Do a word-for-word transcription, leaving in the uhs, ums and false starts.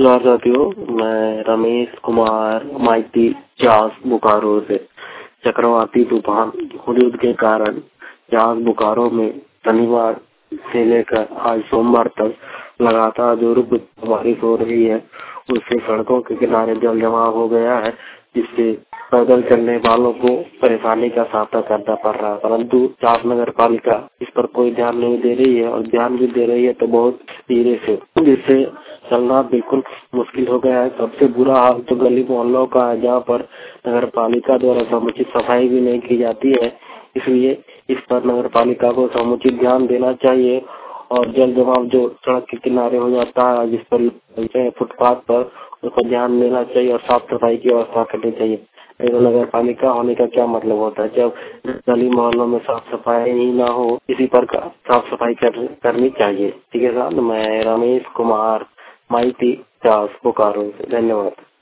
नमस्कार साथियों, मैं रमेश कुमार माइती जहाज बोकारो से। चक्रवाती तूफान हुदूद के कारण जहाज बोकारो में शनिवार से लेकर आज सोमवार तक लगातार जो रुक बारिश हो रही है, उससे सड़कों के किनारे जल जमाव हो गया है, जिससे पैदल चलने वालों को परेशानी का सामना करना पड़ रहा है। परंतु चास नगर पालिका इस पर कोई ध्यान नहीं दे रही है, और ध्यान भी दे रही है तो बहुत धीरे से, जिससे चलना बिल्कुल मुश्किल हो गया है। सबसे बुरा हाल तो गली मोहल्लों का है, जहाँ पर नगर पालिका द्वारा समुचित सफाई भी नहीं की जाती है। इसलिए इस पर नगर पालिका को समुचित ध्यान देना चाहिए, और जल जमाव जो सड़क के किनारे हो जाता है, जिस पर फुटपाथ पर, उस पर ध्यान देना चाहिए और साफ सफाई की व्यवस्था करनी चाहिए। नगर पालिका होने का क्या मतलब होता है जब गली मोहल्लों में साफ सफाई ही ना हो। इसी पर साफ सफाई कर, करनी चाहिए। ठीक है साहब, मैं रमेश कुमार माइती दास बोकारो से। धन्यवाद।